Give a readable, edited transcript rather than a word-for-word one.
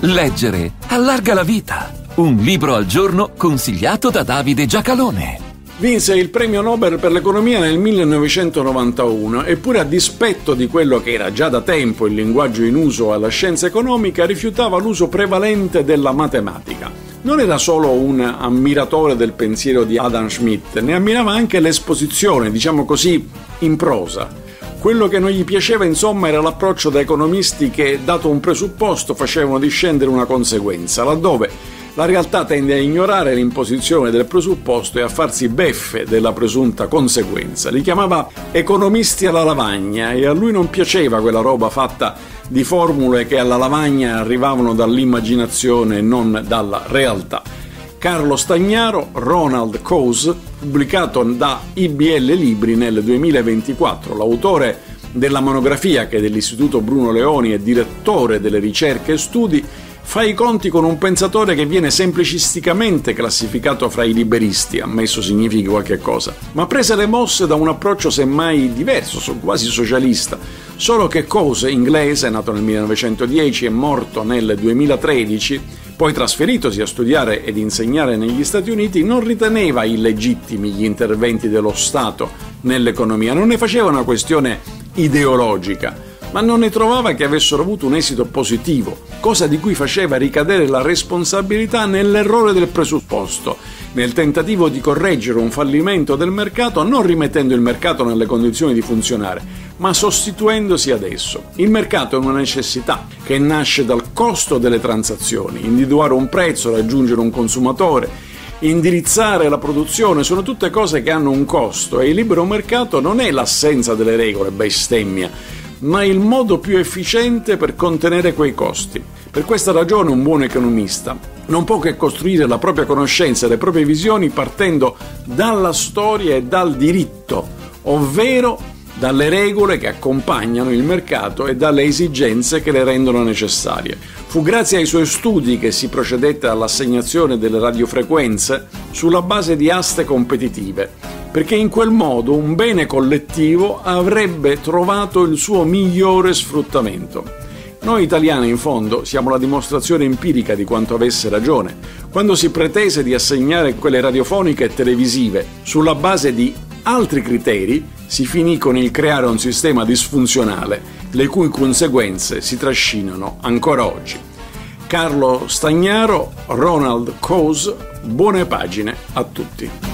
Leggere allarga la vita. Un libro al giorno consigliato da Davide Giacalone. Vinse il premio Nobel per l'economia nel 1991, eppure a dispetto di quello che era già da tempo il linguaggio in uso alla scienza economica, rifiutava l'uso prevalente della matematica. Non era solo un ammiratore del pensiero di Adam Smith, ne ammirava anche l'esposizione, diciamo così, in prosa. Quello che non gli piaceva, insomma, era l'approccio da economisti che, dato un presupposto, facevano discendere una conseguenza, laddove la realtà tende a ignorare l'imposizione del presupposto e a farsi beffe della presunta conseguenza. Li chiamava economisti alla lavagna e a lui non piaceva quella roba fatta di formule che alla lavagna arrivavano dall'immaginazione e non dalla realtà. Carlo Stagnaro, Ronald Coase, pubblicato da IBL Libri nel 2024. L'autore della monografia, che dell'Istituto Bruno Leoni è direttore delle ricerche e studi, fa i conti con un pensatore che viene semplicisticamente classificato fra i liberisti, ammesso significhi qualche cosa, ma prese le mosse da un approccio semmai diverso, quasi socialista, solo che Coase, inglese, nato nel 1910 e morto nel 2013, poi trasferitosi a studiare ed insegnare negli Stati Uniti, non riteneva illegittimi gli interventi dello Stato nell'economia, non ne faceva una questione ideologica, ma non ne trovava che avessero avuto un esito positivo, cosa di cui faceva ricadere la responsabilità nell'errore del presupposto, nel tentativo di correggere un fallimento del mercato, non rimettendo il mercato nelle condizioni di funzionare, ma sostituendosi ad esso. Il mercato è una necessità che nasce dal costo delle transazioni. Individuare un prezzo, raggiungere un consumatore, indirizzare la produzione, sono tutte cose che hanno un costo, e il libero mercato non è l'assenza delle regole, bestemmia, ma il modo più efficiente per contenere quei costi. Per questa ragione un buon economista non può che costruire la propria conoscenza e le proprie visioni partendo dalla storia e dal diritto, ovvero dalle regole che accompagnano il mercato e dalle esigenze che le rendono necessarie. Fu grazie ai suoi studi che si procedette all'assegnazione delle radiofrequenze sulla base di aste competitive, perché in quel modo un bene collettivo avrebbe trovato il suo migliore sfruttamento. Noi italiani, in fondo, siamo la dimostrazione empirica di quanto avesse ragione, quando si pretese di assegnare quelle radiofoniche e televisive sulla base di altri criteri. Si finì con il creare un sistema disfunzionale, le cui conseguenze si trascinano ancora oggi. Carlo Stagnaro, Ronald Coase, buone pagine a tutti.